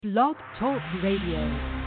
Blog Talk Radio.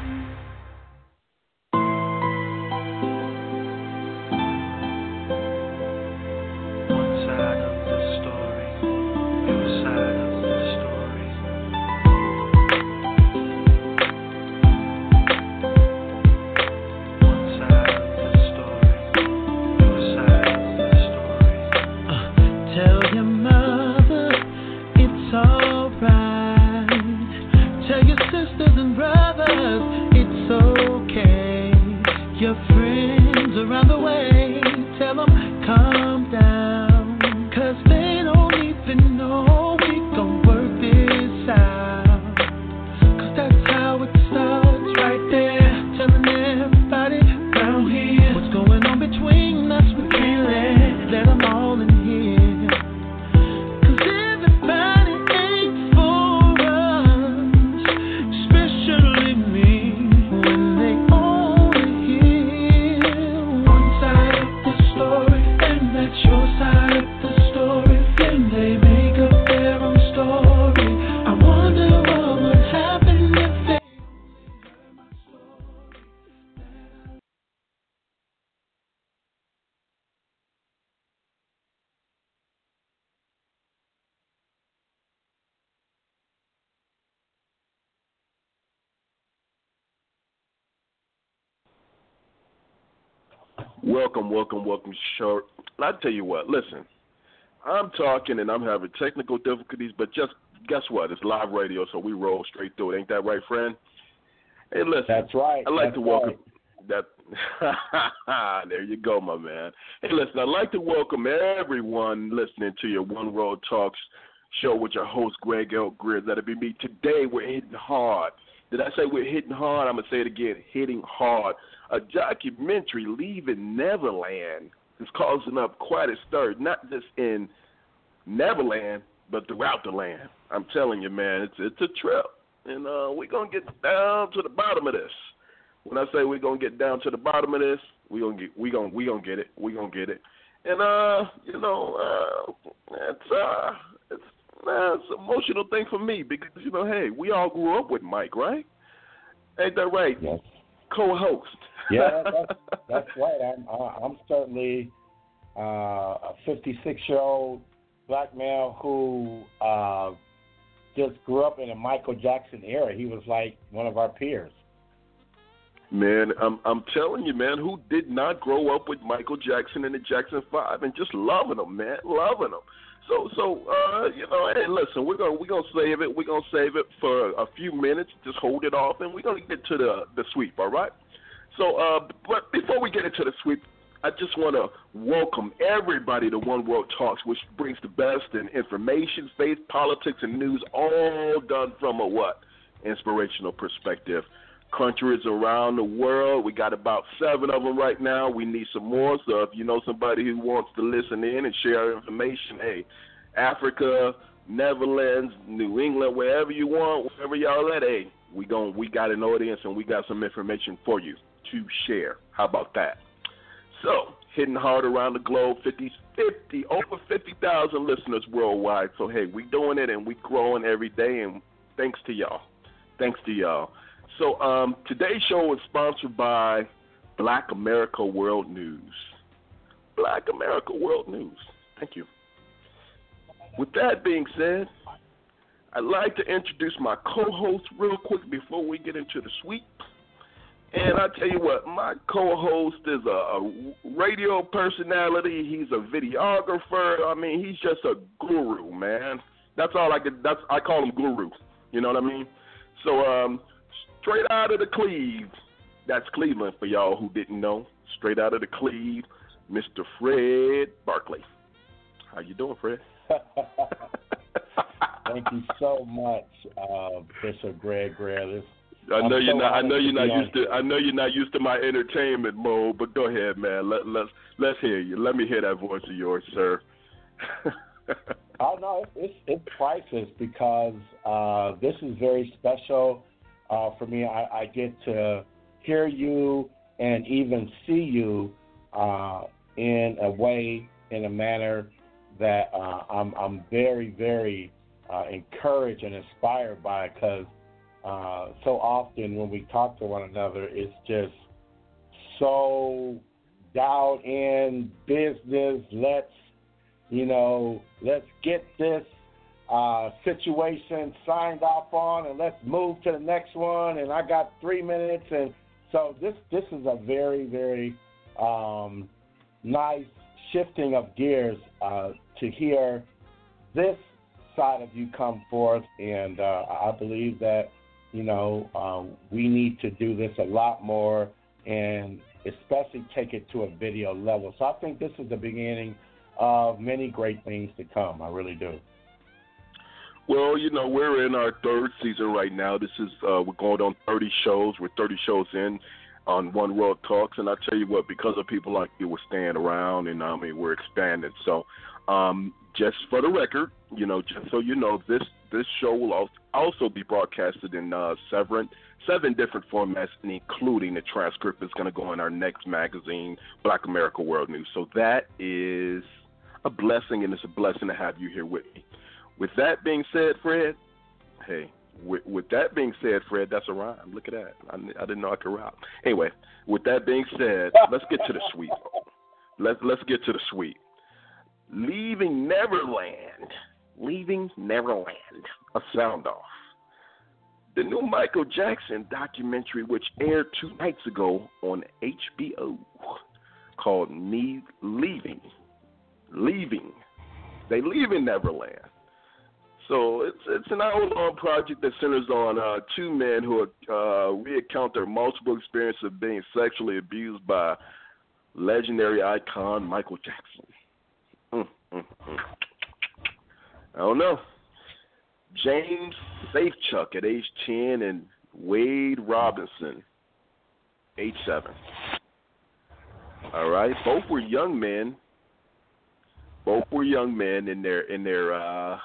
Welcome, short. I tell you what, listen, I'm talking and I'm having technical difficulties, but just guess what? It's live radio, so we roll straight through it. Ain't that right, friend? Hey, listen. That's right. I'd like to welcome that. There you go, my man. Hey, listen, I'd like to welcome everyone listening to your One World Talks show with your host, Greg L. Greer. That'll be me. Today, we're hitting hard. Did I say we're hitting hard? I'm going to say it again, hitting hard. A documentary, Leaving Neverland, is causing up quite a stir, not just in Neverland, but throughout the land. I'm telling you, man, it's a trip. And we're going to get down to the bottom of this. When I say we're going to get down to the bottom of this, we're going to get it. We're going to get it. And, it's an emotional thing for me because, hey, we all grew up with Mike, right? Ain't that right? Yes. Co-host. Yeah, that's right. I'm certainly a 56-year-old black male who just grew up in a Michael Jackson era. He was like one of our peers. Man, I'm telling you, man, who did not grow up with Michael Jackson and the Jackson 5 and just loving them, man, loving them. So, hey, listen, we're gonna save it. We're gonna save it for a few minutes. Just hold it off, and we're gonna get to the sweep. All right. So, but before we get into the sweep, I just want to welcome everybody to One World Talks, which brings the best in information, faith, politics, and news, all done from a what? Inspirational perspective. Countries around the world, we got about 7 of them right now. We need some more, so if you know somebody who wants to listen in and share information, hey, Africa, Netherlands, New England, wherever you want, wherever y'all at, hey, we got an audience and we got some information for you to share. How about that? So, hitting hard around the globe, over 50,000 listeners worldwide. So, hey, we doing it and we growing every day, and thanks to y'all. So, today's show is sponsored by Black America World News. Black America World News. Thank you. With that being said, I'd like to introduce my co-host real quick before we get into the sweep. And I tell you what, my co-host is a radio personality. He's a videographer. I mean, he's just a guru, man. That's all I call him guru. You know what I mean? So, straight out of the Cleve, that's Cleveland for y'all who didn't know. Straight out of the Cleve, Mr. Fred Barkley. How you doing, Fred? Thank you so much, Bishop Greg Greer. I know you're not used to my entertainment mode, but go ahead, man. Let's hear you. Let me hear that voice of yours, sir. Oh no, it's priceless because this is very special for me. I get to hear you and even see you in a way, in a manner that I'm very, very encouraged and inspired by, because so often when we talk to one another, it's just so dialed in business. Let's get this situation signed off on, and let's move to the next one. And I got 3 minutes, and so this is a very, very nice shifting of gears to hear this side of you come forth, and I believe that we need to do this a lot more, and especially take it to a video level. So I think this is the beginning of many great things to come. I really do. Well, we're in our third season right now. This is we're going on 30 shows. We're 30 shows in on One World Talks, and I tell you what, because of people like you, we're staying around, and we're expanding. So, just for the record, just so you know, this show will also be broadcasted in 7 different formats, including the transcript is going to go in our next magazine, Black America World News. So that is a blessing, and it's a blessing to have you here with me. With that being said, Fred, with that being said, Fred, that's a rhyme. Look at that. I didn't know I could rap. Anyway, with that being said, let's get to the sweet. Let's get to the sweet. Leaving Neverland, a sound off. The new Michael Jackson documentary, which aired 2 nights ago on HBO, called Leaving. They leaving Neverland. So it's an hour-long project that centers on 2 men who recount their multiple experiences of being sexually abused by legendary icon Michael Jackson. I don't know. James Safechuck at age 10 and Wade Robinson, age 7. All right, both were young men. In their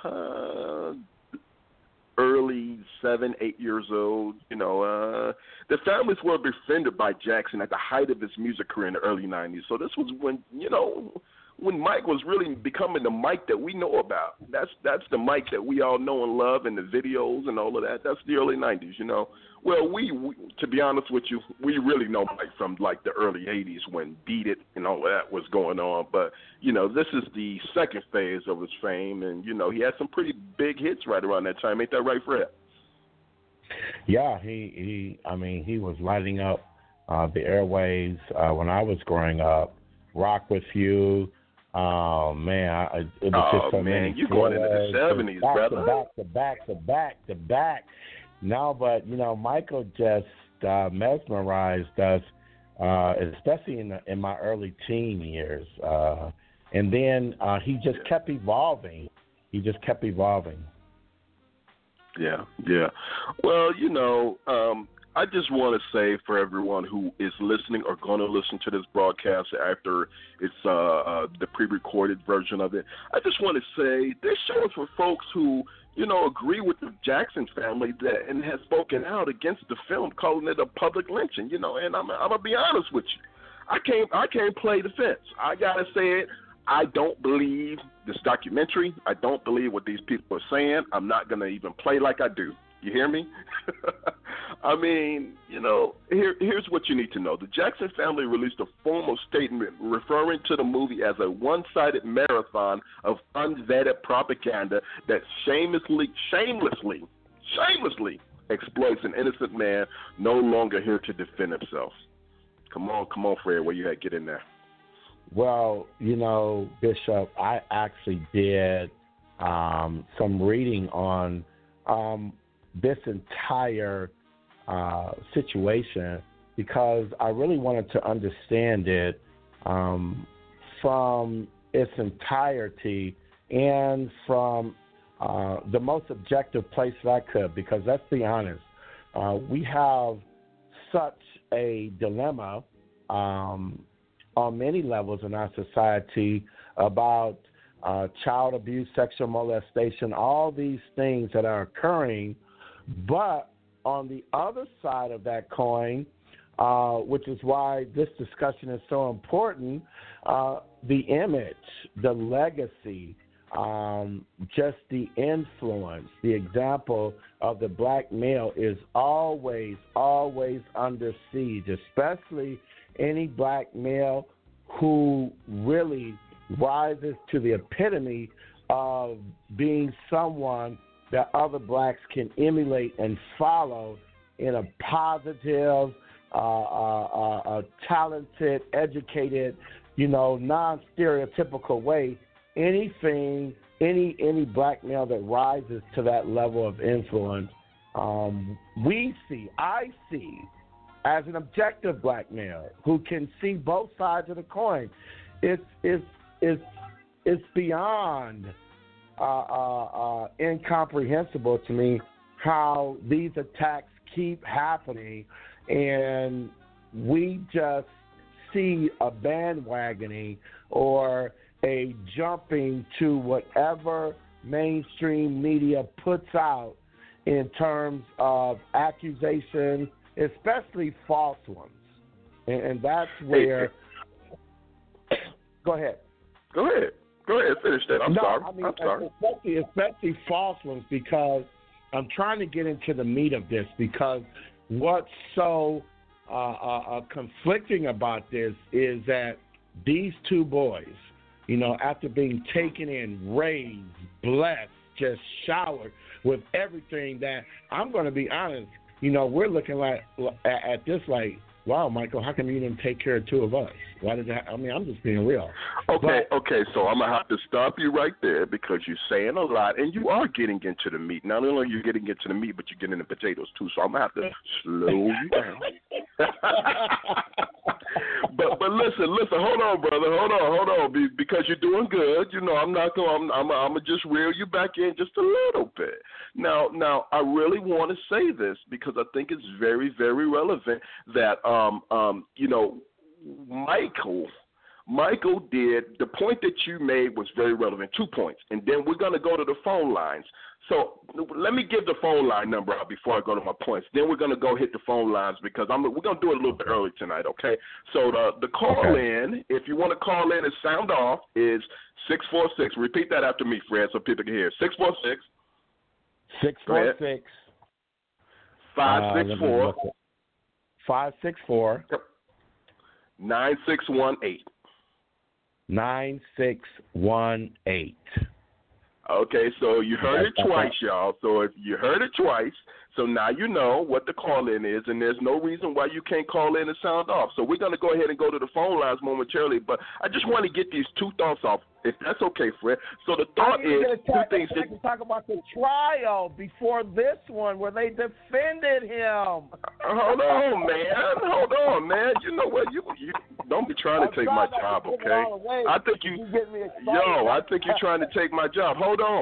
early 7, 8 years old. The families were befriended by Jackson at the height of his music career in the early 90s. So this was when Mike was really becoming the Mike that we know about. That's the Mike that we all know and love in the videos and all of that. That's the early 90s, Well, we to be honest with you, we really know Mike from like the early 80s when Beat It and all of that was going on. But, this is the second phase of his fame, and, he had some pretty big hits right around that time. Ain't that right, Fred? Yeah, he was lighting up the airwaves when I was growing up. Rock With You. Oh man, it was just so many. You're going into the 70s, brother. To back. No, but Michael just mesmerized us, especially in my early teen years. And then he just kept evolving. Yeah. Well, I just want to say for everyone who is listening or going to listen to this broadcast after it's the pre-recorded version of it, I just want to say this show is for folks who, agree with the Jackson family and has spoken out against the film, calling it a public lynching, and I'm going to be honest with you. I can't play the fence. I got to say it. I don't believe this documentary. I don't believe what these people are saying. I'm not going to even play like I do. You hear me? I mean, here's what you need to know. The Jackson family released a formal statement referring to the movie as a one-sided marathon of unvetted propaganda that shamelessly exploits an innocent man no longer here to defend himself. Come on, Fred, where you at? Get in there. Well, Bishop, I actually did some reading on this entire situation because I really wanted to understand it from its entirety and from the most objective place that I could, because let's be honest, we have such a dilemma on many levels in our society about child abuse, sexual molestation, all these things that are occurring. But on the other side of that coin, which is why this discussion is so important, the image, the legacy just the influence, the example of the black male is always, always under siege, especially any black male who really rises to the epitome of being someone that other blacks can emulate and follow in a positive, talented, educated, non-stereotypical way. Any black male that rises to that level of influence, I see, as an objective black male who can see both sides of the coin, it's beyond incomprehensible to me how these attacks keep happening, and we just see a bandwagoning or a jumping to whatever mainstream media puts out in terms of accusations, especially false ones. And that's where... Go ahead. Finish that. I'm sorry. I'm sorry. Especially false ones, because I'm trying to get into the meat of this, because what's so conflicting about this is that these two boys, after being taken in, raised, blessed, just showered with everything that, I'm going to be honest, we're looking at this like, wow, Michael, how come you didn't take care of two of us? Why did that? I'm just being real. Okay, so I'm going to have to stop you right there, because you're saying a lot, and you are getting into the meat. Not only are you getting into the meat, but you're getting the potatoes too, so I'm going to have to slow you down. But listen, hold on, brother, hold on, because you're doing good. I'm gonna just reel you back in just a little bit. Now, I really want to say this because I think it's very, very relevant that Michael did, the point that you made was very relevant, 2 points, and then we're going to go to the phone lines. So let me give the phone line number out before I go to my points. Then we're going to go hit the phone lines, because we're going to do it a little bit early tonight, okay? So the call in, if you want to call in and sound off, is 646. Repeat that after me, Fred, so people can hear. 646. 646. 564. 564. 9618. 9618. Okay, so you heard it twice, y'all. So if you heard it twice, so now you know what the call-in is, and there's no reason why you can't call in and sound off. So we're going to go ahead and go to the phone lines momentarily, but I just want to get these two thoughts off, if that's okay, Fred. So the thought is two things. I can talk about the trial before this one where they defended him. Hold on, man. You know what? You don't be trying to take my job, okay? I think I think you're trying to take my job. Hold on.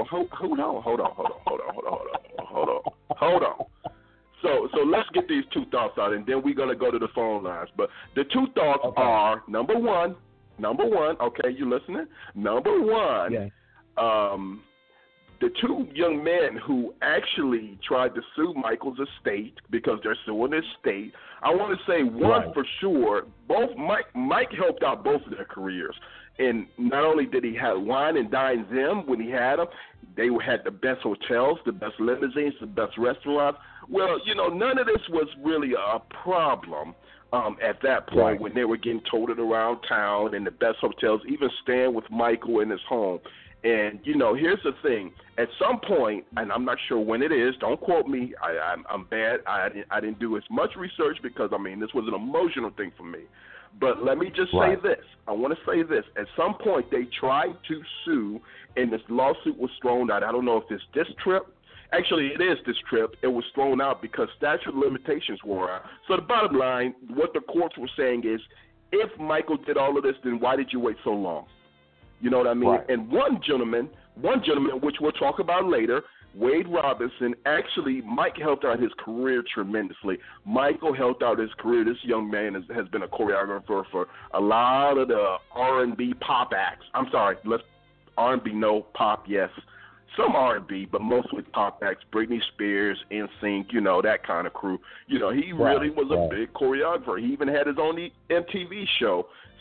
So let's get these two thoughts out, and then we're gonna go to the phone lines. But the two thoughts are number one. Okay, you listening? Number one. Yeah. The two young men who actually tried to sue Michael's estate because they're suing his estate, I want to say one for sure. Both Mike helped out both of their careers. And not only did he have wine and dine them when he had them, they had the best hotels, the best limousines, the best restaurants. Well, none of this was really a problem at that point when they were getting toted around town in the best hotels, even staying with Michael in his home. And, here's the thing. At some point, and I'm not sure when it is, don't quote me. I'm bad. I didn't do as much research because, this was an emotional thing for me. But let me just say this. I want to say this. At some point, they tried to sue, and this lawsuit was thrown out. I don't know if it's this trip. Actually, it is this trip. It was thrown out because statute of limitations were out. So the bottom line, what the courts were saying is, if Michael did all of this, then why did you wait so long? You know what I mean? Right. And one gentleman, which we'll talk about later, Wade Robinson, actually, Mike helped out his career tremendously. Michael helped out his career. This young man has been a choreographer for a lot of the R&B pop acts. I'm sorry, R&B, no, pop, yes. Some R&B, but mostly pop acts, Britney Spears, NSYNC, that kind of crew. He really was a big choreographer. He even had his own MTV show.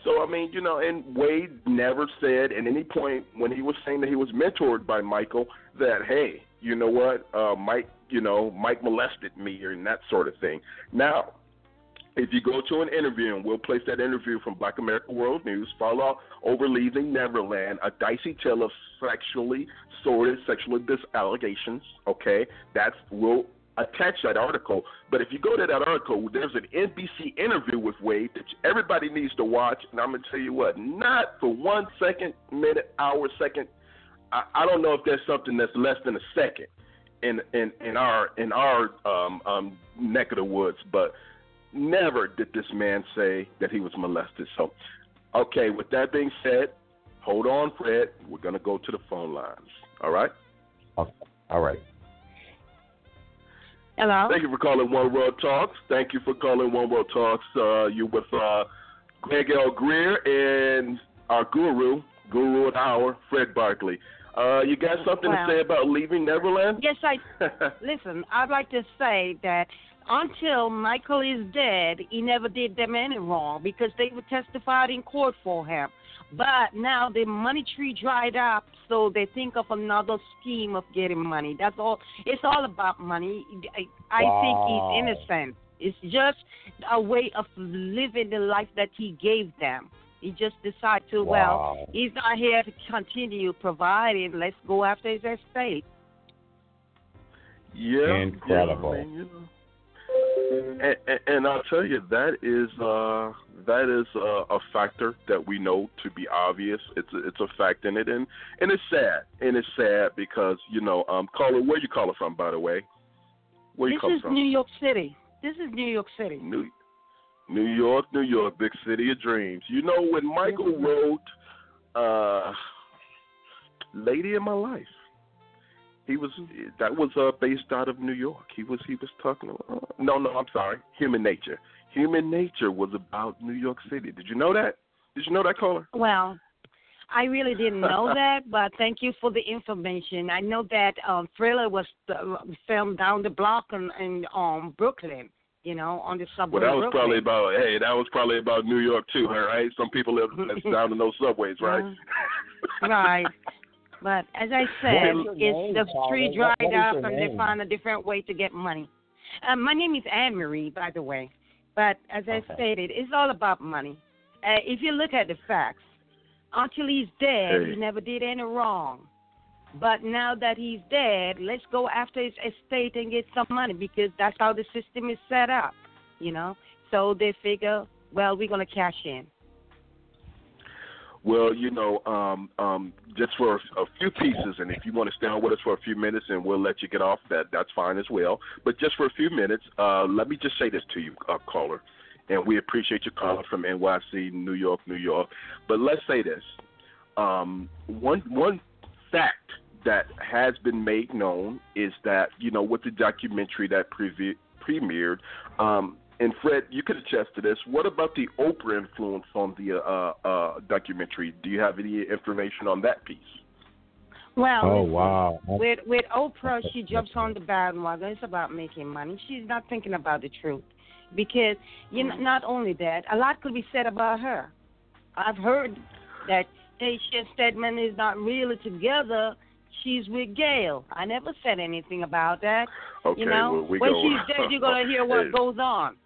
So, I mean, and Wade never said at any point when he was saying that he was mentored by Michael that, hey, you know what, Mike molested me and that sort of thing. Now, if you go to an interview, and we'll place that interview from Black America World News, follow over Leaving Neverland, a dicey tale of sexually sexual abuse allegations, okay? We'll attach that article. But if you go to that article, there's an NBC interview with Wade that everybody needs to watch. And I'm going to tell you what, not for 1 second, minute, hour, second. I don't know if there's something that's less than a second in our neck of the woods, but never did this man say that he was molested. So, okay, with that being said, hold on, Fred. We're going to go to the phone lines. All right? Okay. All right. Hello. Thank you for calling One World Talks. Thank you for calling One World Talks. You're with Greg L. Greer and our guru of the hour, Fred Barkley. You got something to say about Leaving Neverland? Yes, listen, I'd like to say that until Michael is dead, he never did them any wrong because they were testified in court for him. But now the money tree dried up, so they think of another scheme of getting money. That's all. It's all about money. I think he's innocent. It's just a way of living the life that he gave them. He just decided to, he's not here to continue providing. Let's go after his estate. Yeah. Incredible. Yeah, I mean, and I'll tell you, that is a factor that we know to be obvious. It's a fact in it, and it's sad. And it's sad because, caller, where you calling from, by the way? Where you calling from? New York City. This is New York City. New York, big city of dreams. When Michael wrote Lady in My Life, that was based out of New York. He was talking about, I'm sorry, Human Nature. Human Nature was about New York City. Did you know that? Did you know that, caller? Well, I really didn't know that, but thank you for the information. I know that Thriller was filmed down the block in Brooklyn, on the subway. Well, that was probably about New York too, right? Some people live down in those subways, right? Right. But as I said, it's the tree dried up and they found a different way to get money. My name is Anne Marie, by the way. But as I stated, it's all about money. If you look at the facts, until he's dead, he never did any wrong. But now that he's dead, let's go after his estate and get some money because that's how the system is set up, So they figure, we're going to cash in. Well, just for a few pieces, and if you want to stay on with us for a few minutes and we'll let you get off, that's fine as well. But just for a few minutes, let me just say this to you, caller, and we appreciate your calling from NYC, New York. But let's say this. One fact that has been made known is that, with the documentary that premiered, and Fred, you could attest to this. What about the Oprah influence on the documentary? Do you have any information on that piece? Well, with Oprah, she jumps on the bandwagon. It's about making money. She's not thinking about the truth because not only that, a lot could be said about her. I've heard that Stacia Stedman is not really together. She's with Gail. I never said anything about that. Okay, when she's dead, you're going to hear what goes on.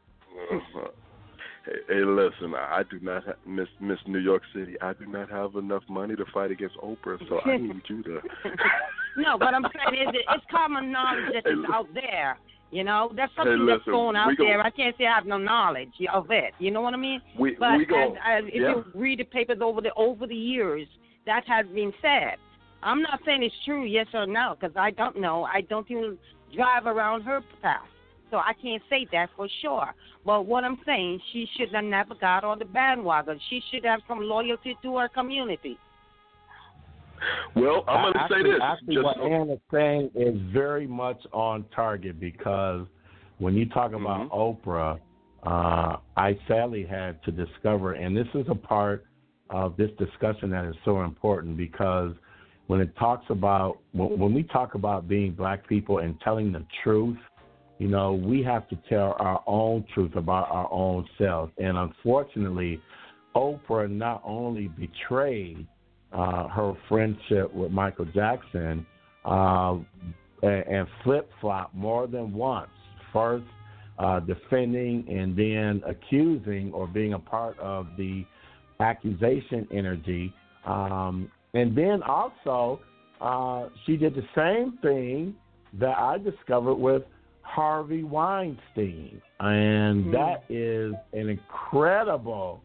Hey, listen, I do not Miss New York City. I do not have enough money to fight against Oprah, so I need you to. No, but I'm saying it's common knowledge that is out there. That's something that's going out there. I can't say I have no knowledge of it. You know what I mean? If you read the papers over the years, that has been said. I'm not saying it's true, yes or no, because I don't know. I don't even drive around her path. So I can't say that for sure. But what I'm saying, she should have never got on the bandwagon. She should have some loyalty to her community. Well, I'm going to say this. Actually, what Ann is saying is very much on target because when you talk about Oprah, I sadly had to discover, and this is a part of this discussion that is so important because when we talk about being black people and telling the truth, we have to tell our own truth about our own selves. And unfortunately, Oprah not only betrayed her friendship with Michael Jackson and flip-flopped more than once, first defending and then accusing or being a part of the accusation energy. And then also she did the same thing that I discovered with Harvey Weinstein. And that is an incredible,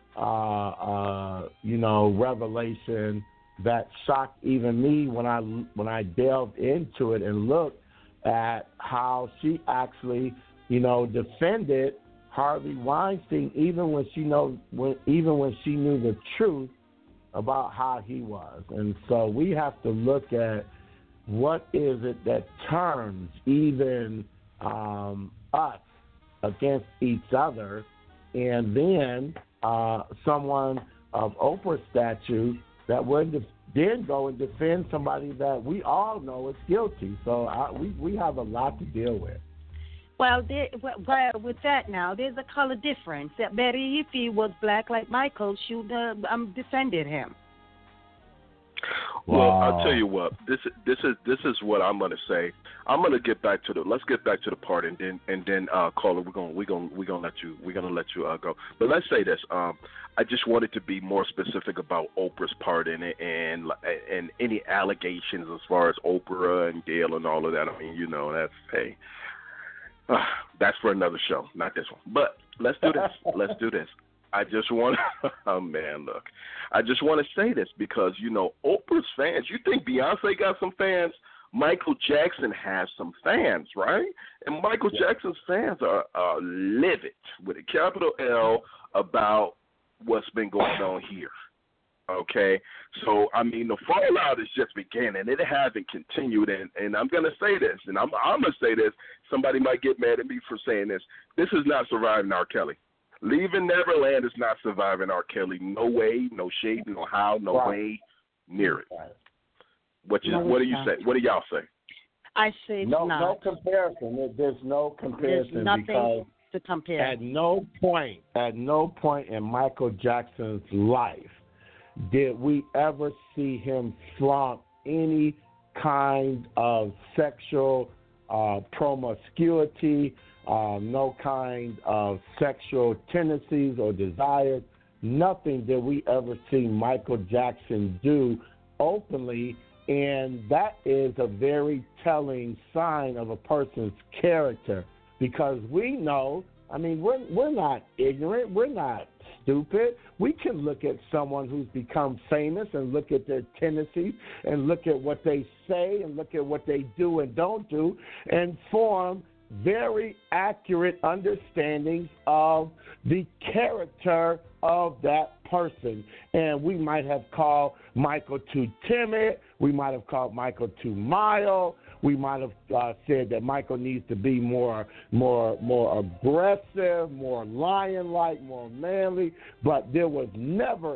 revelation that shocked even me when I delved into it and looked at how she actually, defended Harvey Weinstein even when she knew the truth about how he was. And so we have to look at what is it that turns even us against each other, and then someone of Oprah's stature that would then go and defend somebody that we all know is guilty. So we have a lot to deal with. Well, with that now, there's a color difference. That Betty, if he was black like Michael, she would defended him. Well, I'll tell you what. This is what I'm going to say. I'm going to get back to let's get back to the part, and then caller, we're gonna let you go. But let's say this. I just wanted to be more specific about Oprah's part in it, and any allegations as far as Oprah and Gayle and all of that. I mean, that's for another show, not this one. But let's do this. I just want to, I just want to say this because, Oprah's fans, you think Beyonce got some fans? Michael Jackson has some fans, right? And Michael Jackson's fans are livid, with a capital L, about what's been going on here. Okay? So, I mean, the fallout is just beginning. It hasn't continued. And I'm going to say this, and I'm going to say this. Somebody might get mad at me for saying this. This is not surviving R. Kelly. Leaving Neverland is not surviving R. Kelly. No way, no shape, no how, no way near it. What do you say? What do y'all say? I say no, not. No comparison. There's no comparison. There's nothing because to compare. At no point in Michael Jackson's life did we ever see him flaunt any kind of sexual promiscuity, no kind of sexual tendencies or desires. Nothing did we ever see Michael Jackson do openly, and that is a very telling sign of a person's character, because we know, I mean, we're not ignorant, we're not stupid. We can look at someone who's become famous and look at their tendencies and look at what they say and look at what they do and don't do and form very accurate understandings of the character of that person. And we might have called Michael too timid. We might have called Michael too mild. We might have said that Michael needs to be more aggressive, more lion-like, more manly. But there was never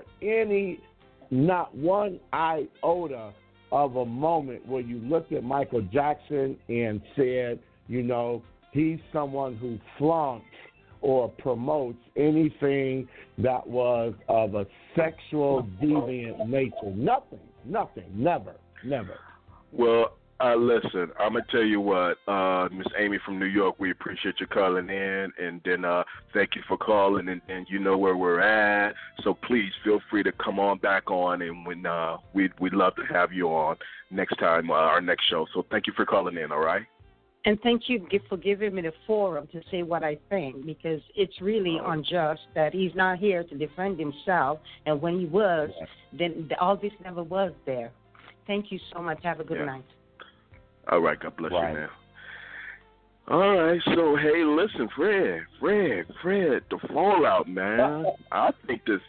not one iota of a moment where you looked at Michael Jackson and said, he's someone who flaunts or promotes anything that was of a sexual deviant nature. Nothing, never. Well, listen, I'm going to tell you what, Miss Amy from New York, we appreciate you calling in, and then thank you for calling, and you know where we're at, so please feel free to come on back on, and when we'd love to have you on next time, our next show. So thank you for calling in, all right? And thank you for giving me the forum to say what I think, because it's really unjust that he's not here to defend himself, and when he was, then all this never was there. Thank you so much. Have a good night. All right. God bless you, man. All right. So, hey, listen, Fred, the fallout, man. I think this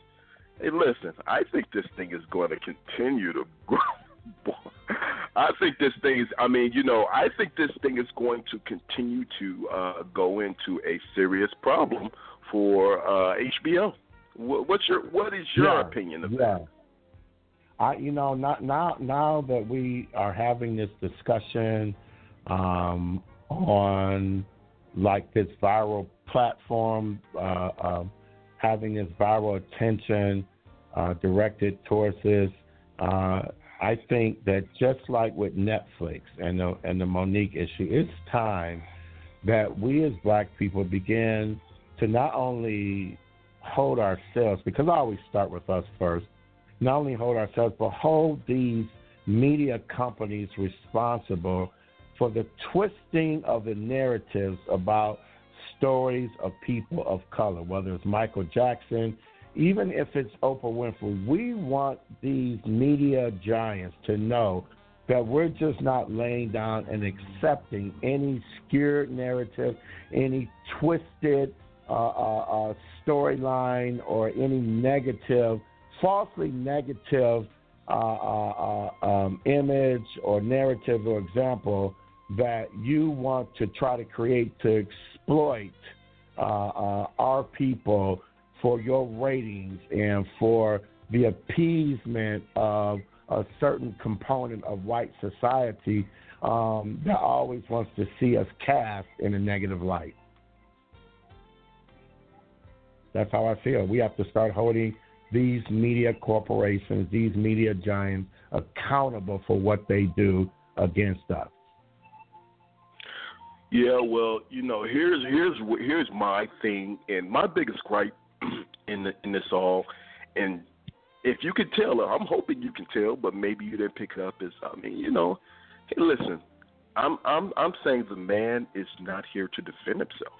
thing is going to continue to grow. I think this thing is going to continue to go into a serious problem for HBO. What is your opinion of that? Now that we are having this discussion on like this viral platform, having this viral attention directed towards this. I think that just like with Netflix and the Monique issue, it's time that we as black people begin to not only hold ourselves, because I always start with us first, not only hold ourselves, but hold these media companies responsible for the twisting of the narratives about stories of people of color, whether it's Michael Jackson, even if it's Oprah Winfrey. We want these media giants to know that we're just not laying down and accepting any skewed narrative, any twisted storyline, or any negative, falsely negative image or narrative or example that you want to try to create to exploit our people for your ratings and for the appeasement of a certain component of white society that always wants to see us cast in a negative light. That's how I feel. We have to start holding these media corporations, these media giants, accountable for what they do against us. Yeah, well, here's my thing, and my biggest gripe in this all, and if you can tell, I'm hoping you can tell, but maybe you didn't pick it up. Hey, listen, I'm saying the man is not here to defend himself.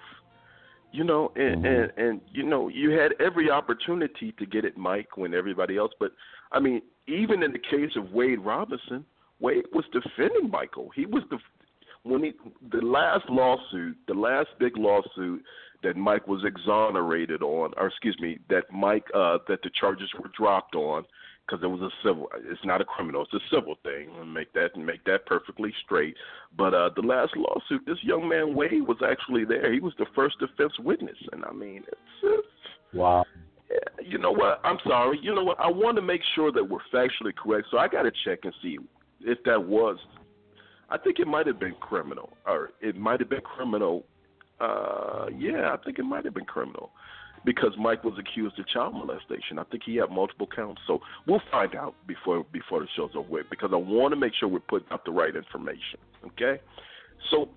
And you had every opportunity to get at Mike when everybody else, but I mean, even in the case of Wade Robinson, Wade was defending Michael. He was the last big lawsuit that Mike was exonerated on, or excuse me, that the charges were dropped on, because it was a civil. It's not a criminal. It's a civil thing. Make that perfectly straight. But the last lawsuit, this young man Wade was actually there. He was the first defense witness, and I mean, it's wow. You know what? I'm sorry. You know what? I want to make sure that we're factually correct, so I got to check and see if that was. I think it might have been criminal, or it might have been criminal. I think it might have been criminal, because Mike was accused of child molestation. I think he had multiple counts. So we'll find out before the show's over with, because I want to make sure we're putting out the right information. Okay. So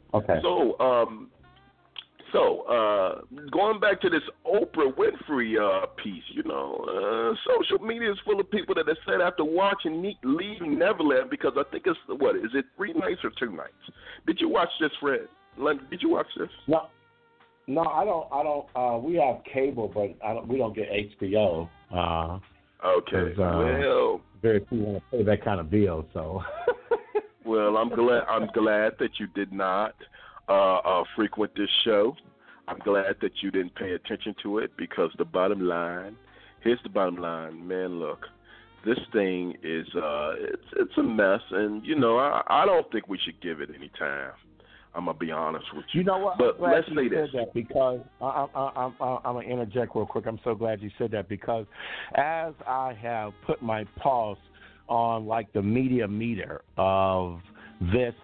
going back to this Oprah Winfrey piece, social media is full of people that have said after watching Leaving Neverland, because I think it's, is it 3 nights or 2 nights? Did you watch this, Fred? Did you watch this? No, I don't. We have cable, but we don't get HBO. Okay. Well, very few want to pay that kind of bill. So. Well, I'm glad that you did not frequent this show. I'm glad that you didn't pay attention to it, because here's the bottom line, man. Look, this thing is it's a mess, and I don't think we should give it any time. I'm gonna be honest with you. You know what? But let's say this. That because I'm gonna interject real quick. I'm so glad you said that, because as I have put my pulse on like the media meter of this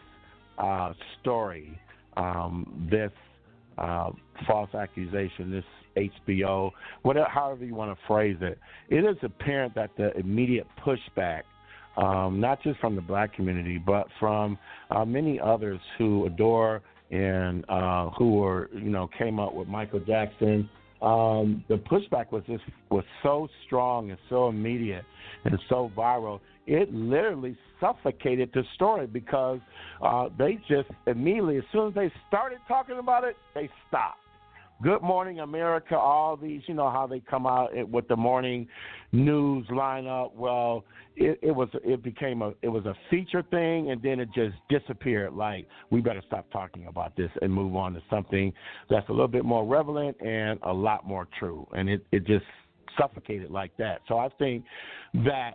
story, this false accusation, this HBO, however you want to phrase it, it is apparent that the immediate pushback, not just from the black community, but from many others who adore and who came up with Michael Jackson. The pushback was so strong and so immediate and so viral. It literally suffocated the story, because they just immediately, as soon as they started talking about it, they stopped. Good Morning America, all these, how they come out with the morning news lineup. Well, it was a feature thing, and then it just disappeared. Like, we better stop talking about this and move on to something that's a little bit more relevant and a lot more true. And it just suffocated like that. So I think that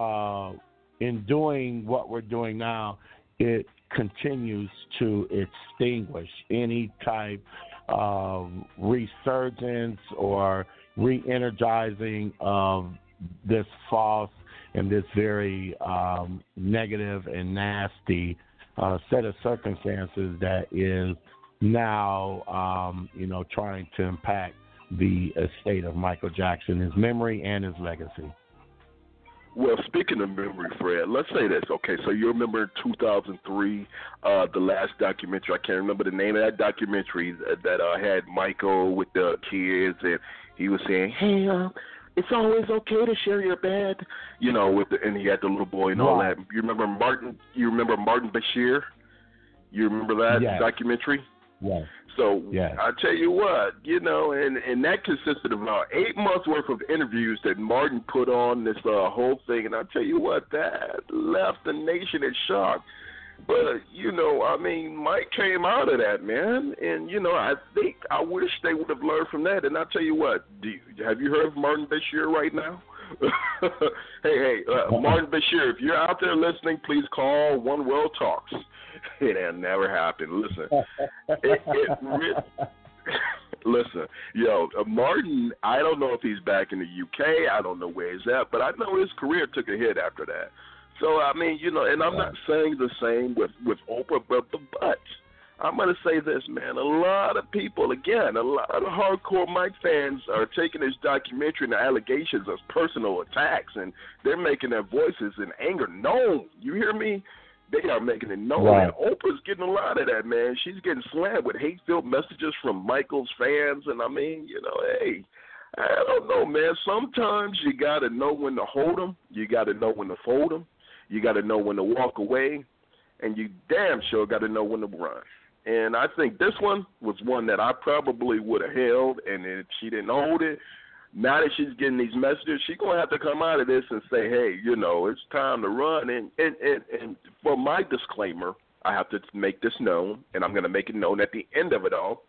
in doing what we're doing now, it continues to extinguish any type of resurgence or re-energizing of this false and this very negative and nasty set of circumstances that is now, trying to impact the estate of Michael Jackson, his memory and his legacy. Well, speaking of memory, Fred, let's say this. Okay, so you remember 2003, the last documentary. I can't remember the name of that documentary that had Michael with the kids, and he was saying, "Hey, it's always okay to share your bed," you know, and he had the little boy and all that. You remember Martin? You remember Martin Bashir? You remember that documentary? Yes. So I tell you what, you know, and that consisted of about 8 months worth of interviews that Martin put on this whole thing, and I tell you what, that left the nation in shock. But you know, I mean, Mike came out of that, man, and you know, I wish they would have learned from that. And I tell you what, have you heard of Martin Bashir right now? hey, Martin Bashir, if you're out there listening, please call One World Talks. It had never happened. Listen, listen, Martin, I don't know if he's back in the UK. I don't know where he's at, but I know his career took a hit after that. So, I mean, you know, and I'm not saying the same with Oprah, but I'm going to say this, man. A lot of people, again, a lot of hardcore Mike fans are taking this documentary and the allegations as personal attacks, and they're making their voices and anger known. You hear me? They are making it known. Right. And Oprah's getting a lot of that, man. She's getting slammed with hate-filled messages from Michael's fans, and I mean, you know, hey, I don't know, man. Sometimes you got to know when to hold them. You got to know when to fold them. You got to know when to walk away, and you damn sure got to know when to run. And I think this one was one that I probably would have held, and if she didn't hold it, now that she's getting these messages, she's going to have to come out of this and say, hey, you know, it's time to run. And for my disclaimer, I have to make this known, and I'm going to make it known at the end of it all.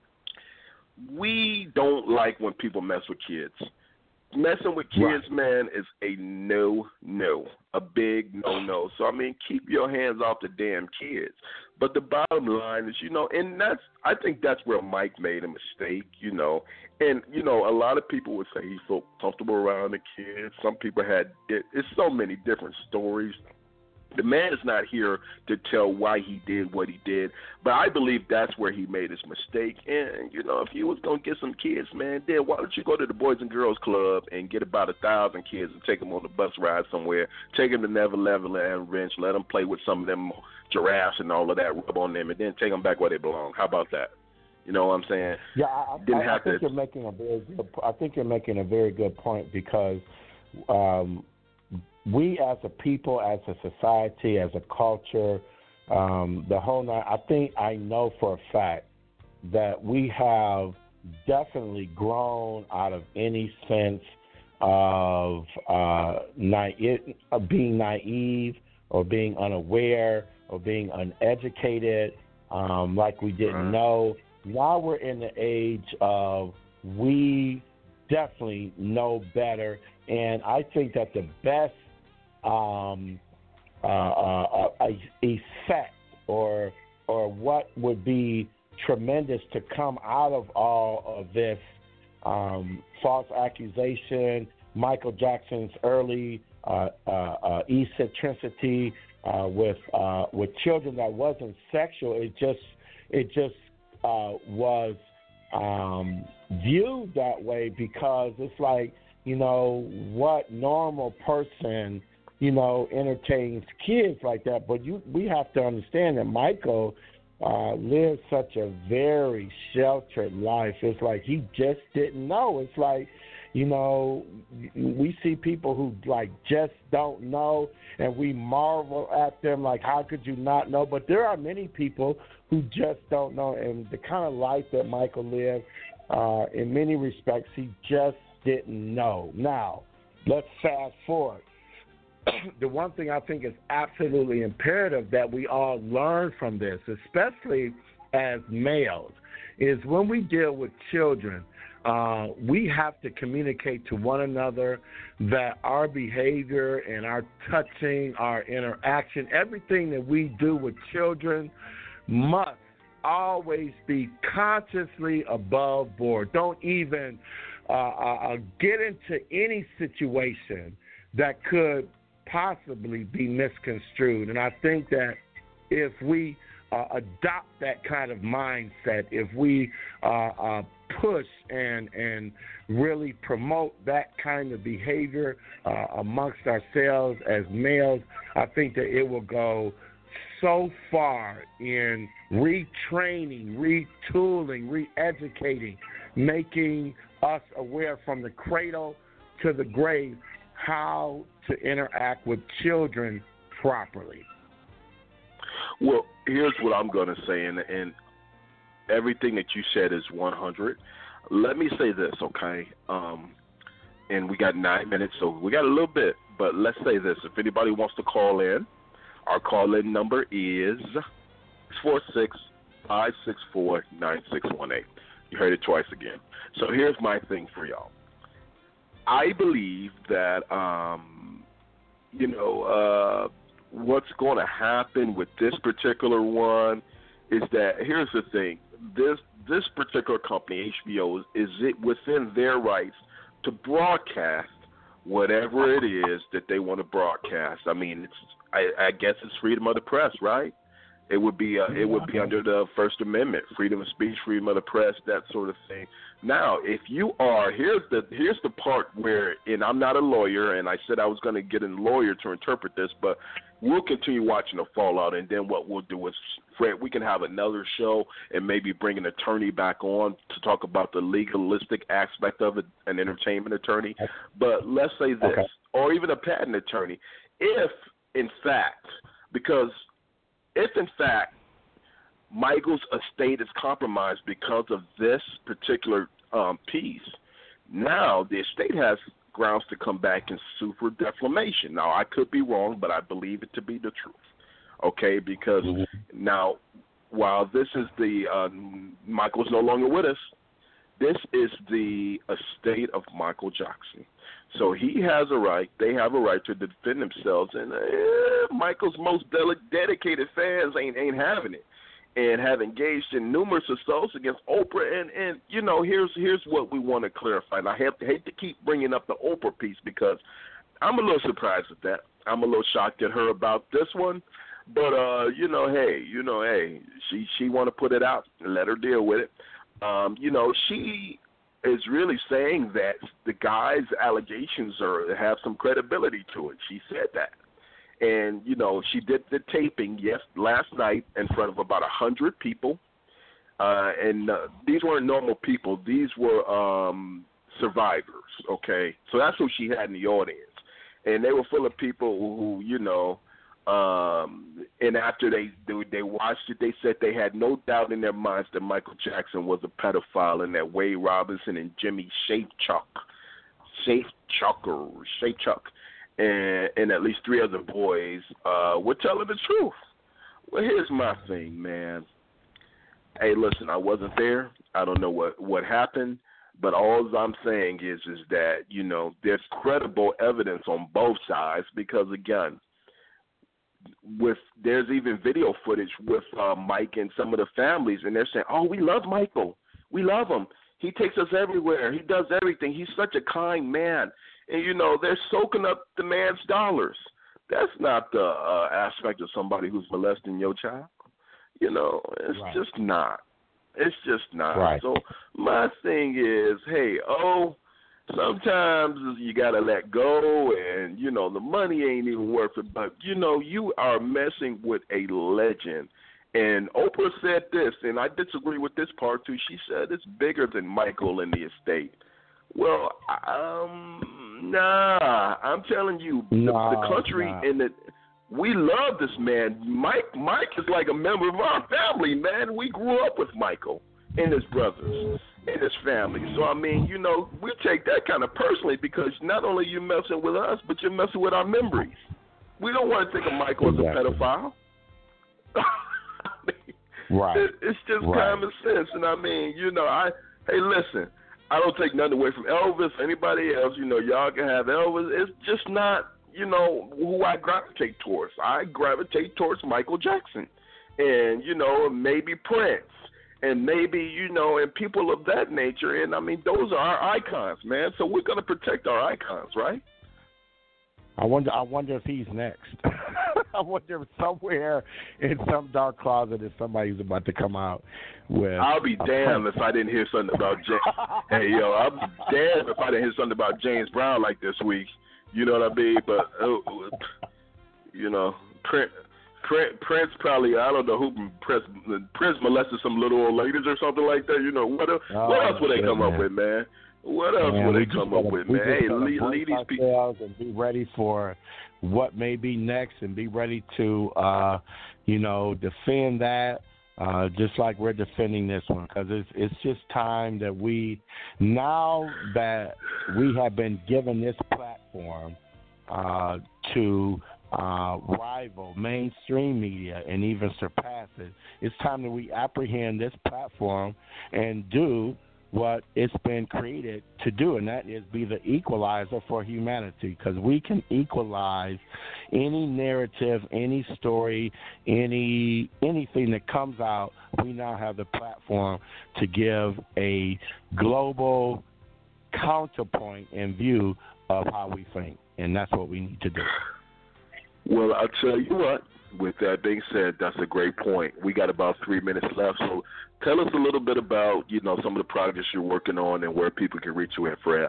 We don't like when people mess with kids. Messing with kids, man, is a no, a big no. So, I mean, keep your hands off the damn kids. But the bottom line is, you know, and I think that's where Mike made a mistake, you know. And, you know, a lot of people would say he felt comfortable around the kids. Some people it's so many different stories. The man is not here to tell why he did what he did, but I believe that's where he made his mistake. And, you know, if he was going to get some kids, man, then why don't you go to the Boys and Girls Club and get about 1,000 kids and take them on a bus ride somewhere, take them to Neverland Ranch, let them play with some of them giraffes and all of that, rub on them, and then take them back where they belong. How about that? You know what I'm saying? Yeah, I think you're making a very good. I think you're making a very good point because we as a people, as a society, as a culture, the whole night. I know for a fact that we have definitely grown out of any sense of being naive or being unaware or being uneducated, like we didn't know. Now we're in the age of we definitely know better, and I think that the best effect or what would be tremendous to come out of all of this false accusation, Michael Jackson's early eccentricity with children that wasn't sexual. It just was viewed that way because it's like, you know, what normal person, you know, entertains kids like that. But we have to understand that Michael lived such a very sheltered life. It's like he just didn't know. It's like, you know, we see people who, like, just don't know, and we marvel at them, like, how could you not know? But there are many people who just don't know, and the kind of life that Michael lived, in many respects, he just didn't know. Now, let's fast forward. The one thing I think is absolutely imperative that we all learn from this, especially as males, is when we deal with children, we have to communicate to one another that our behavior and our touching, our interaction, everything that we do with children must always be consciously above board. Don't even get into any situation that could possibly be misconstrued. And I think that if we adopt that kind of mindset, if we push and really promote that kind of behavior amongst ourselves as males, I think that it will go so far in retraining, retooling, re-educating, making us aware from the cradle to the grave how to interact with children properly. Well, here's what I'm going to say, and everything that you said is 100. Let me say this, okay? And we got 9 minutes, so we got a little bit, but let's say this. If anybody wants to call in, our call-in number is 646-564-9618. You heard it twice again. So here's my thing for y'all. I believe that, what's going to happen with this particular one is that, here's the thing. This particular company, HBO, is it within their rights to broadcast whatever it is that they want to broadcast. I mean, I guess it's freedom of the press, right? It would be under the First Amendment, freedom of speech, freedom of the press, that sort of thing. Now, if you are, here's the part where, and I'm not a lawyer, and I said I was going to get a lawyer to interpret this, but we'll continue watching the fallout, and then what we'll do is, Fred, we can have another show and maybe bring an attorney back on to talk about the legalistic aspect of it, an entertainment attorney. But let's say this, or even a patent attorney, if in fact Michael's estate is compromised because of this particular piece, now the estate has grounds to come back and sue for defamation. Now, I could be wrong, but I believe it to be the truth. Okay, because now, while this is Michael's no longer with us, this is the estate of Michael Jackson. So he has a right, they have a right to defend themselves, and Michael's most dedicated fans ain't having it, and have engaged in numerous assaults against Oprah. And here's what we want to clarify. And I hate to keep bringing up the Oprah piece because I'm a little surprised at that. I'm a little shocked at her about this one. But hey, she want to put it out and let her deal with it. She is really saying that the guy's allegations have some credibility to it. She said that. And, she did the taping, last night in front of about 100 people. And these weren't normal people. These were survivors, okay? So that's who she had in the audience. And they were full of people who, and after they watched it, they said they had no doubt in their minds that Michael Jackson was a pedophile and that Wade Robinson and Jimmy Shafechuk, and at least 3 other boys were telling the truth. Well, here's my thing, man. Hey, listen, I wasn't there. I don't know what happened, but all I'm saying is that, there's credible evidence on both sides because, again, there's even video footage with Mike and some of the families, and they're saying, oh, we love Michael. We love him. He takes us everywhere. He does everything. He's such a kind man. And, they're soaking up the man's dollars. That's not the aspect of somebody who's molesting your child. It's right. just not. It's just not. Right. So my thing is, hey, sometimes you got to let go and, the money ain't even worth it. But, you are messing with a legend. And Oprah said this, and I disagree with this part too. She said it's bigger than Michael and the estate. Well, nah, I'm telling you, the country and we love this man. Mike is like a member of our family, man. We grew up with Michael and his brothers and his family. So, I mean, we take that kind of personally because not only are you messing with us, but you're messing with our memories. We don't want to think of Michael as a pedophile. Right. It's just common sense. And, I mean, hey, listen, I don't take nothing away from Elvis or anybody else. Y'all can have Elvis. It's just not, who I gravitate towards. I gravitate towards Michael Jackson and, maybe Prince and maybe, and people of that nature. And, I mean, those are our icons, man. So we're going to protect our icons, right? I wonder if he's next. I wonder somewhere in some dark closet is somebody's about to come out with. I'll be damned if I didn't hear something about Hey, yo, I'll be damned if I didn't hear something about James Brown like this week. You know what I mean? But you know, Prince probably, I don't know who Prince molested some little old ladies or something like that. You know, what else would they come up with, man? What else would they come up with, man? Hey, lead these people. And be ready for what may be next and be ready to, defend that just like we're defending this one, because it's just time that now that we have been given this platform to rival mainstream media and even surpass it, it's time that we apprehend this platform and do what it's been created to do, and that is be the equalizer for humanity, because we can equalize any narrative, any story, anything that comes out. We now have the platform to give a global counterpoint and view of how we think, and that's what we need to do. Well, I'll tell you what, with that being said, that's a great point. We got about 3 minutes left, so tell us a little bit about, some of the projects you're working on and where people can reach you at, Fred.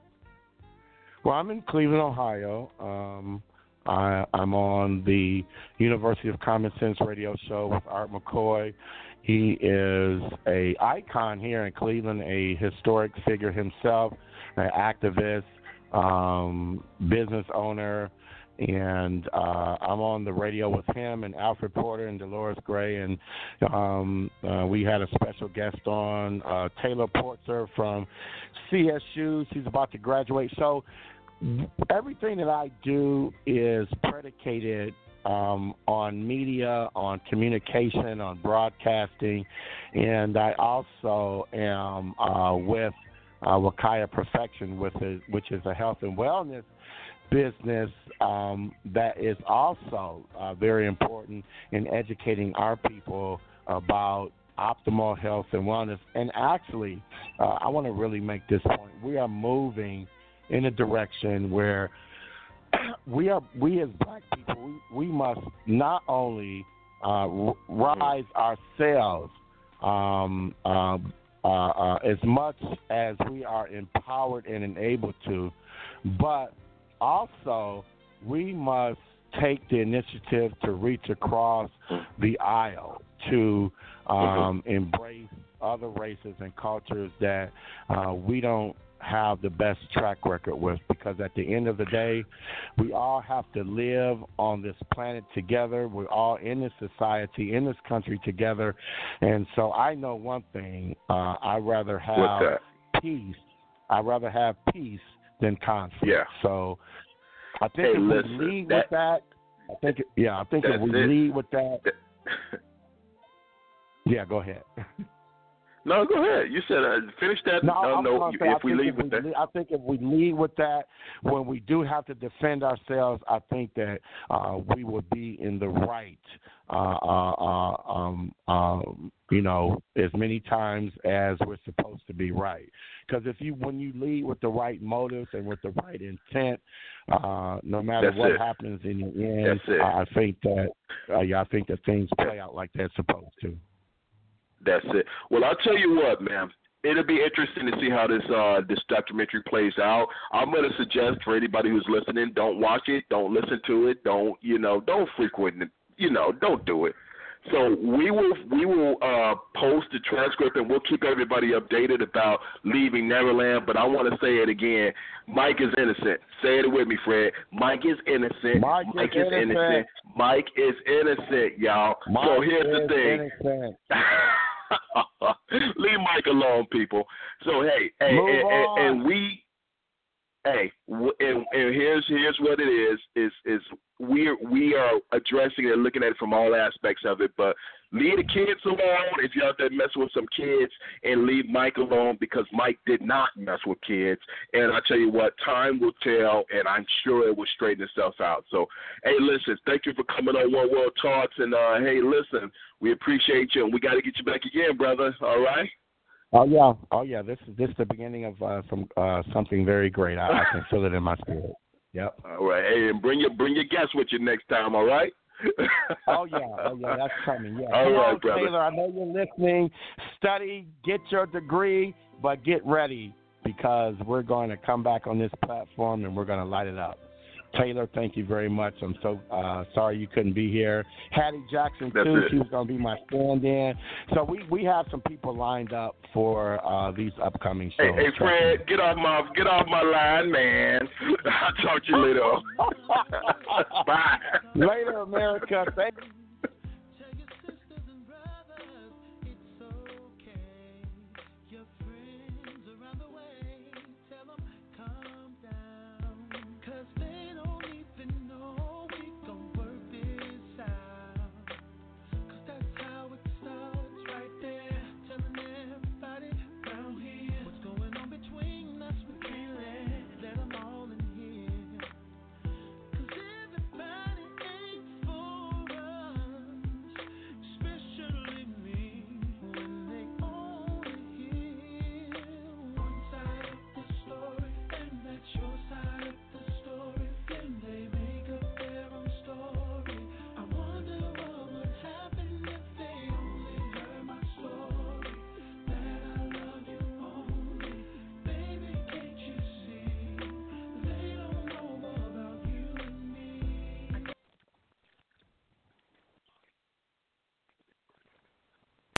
Well, I'm in Cleveland, Ohio. I'm on the University of Common Sense radio show with Art McCoy. He is an icon here in Cleveland, a historic figure himself, an activist, business owner, and I'm on the radio with him and Alfred Porter and Dolores Gray, and we had a special guest on, Taylor Porter from CSU. She's about to graduate. So everything that I do is predicated on media, on communication, on broadcasting, and I also am with Wakaya Perfection, which is a health and wellness business that is also very important in educating our people about optimal health and wellness. And actually, I want to really make this point. We are moving in a direction where we as black people, we must not only rise ourselves as much as we are empowered and enabled to, but also we must take the initiative to reach across the aisle to embrace other races and cultures that we don't have the best track record with, because at the end of the day, we all have to live on this planet together. We're all in this society, in this country together. And so I know one thing, I'd rather have peace. I'd rather have peace than conflict. Yeah. So I think we lead with that. If we lead with that. Yeah, go ahead. No, go ahead. You said finish that. If we lead with that. I think if we lead with that, when we do have to defend ourselves, I think that we will be in the right, as many times as we're supposed to be right. Because when you lead with the right motives and with the right intent, no matter what happens in the end, I think that things play out like they're supposed to. That's it. Well, I'll tell you what, man. It'll be interesting to see how this documentary plays out. I'm going to suggest for anybody who's listening, don't watch it, don't listen to it, don't frequent it, don't do it. So we will post the transcript, and we'll keep everybody updated about Leaving Neverland. But I want to say it again. Mike is innocent. Say it with me, Fred. Mike is innocent. Mike is innocent. Mike is innocent, y'all. So here's the thing. Leave Mike alone, people. So and here's what it is we are addressing it and looking at it from all aspects of it, but leave the kids alone if you're out there messing with some kids, and leave Mike alone, because Mike did not mess with kids. And I tell you what, time will tell, and I'm sure it will straighten itself out. So, hey, listen, thank you for coming on One World Talks, and hey, listen, we appreciate you, and we got to get you back again, brother. All right? Oh yeah. This is the beginning of something very great. I can feel it in my spirit. Yep. All right. Hey, and bring your guests with you next time. All right. Oh yeah, that's coming. Yeah, All come right, on, brother. Taylor. I know you're listening. Study, get your degree, but get ready because we're going to come back on this platform and we're going to light it up. Taylor, thank you very much. I'm so sorry you couldn't be here. Hattie Jackson, That's too. it. She was going to be my stand-in. So we have some people lined up for these upcoming shows. Hey, Fred, get off my line, man. I'll talk to you later. Bye. Later, America. Thank you.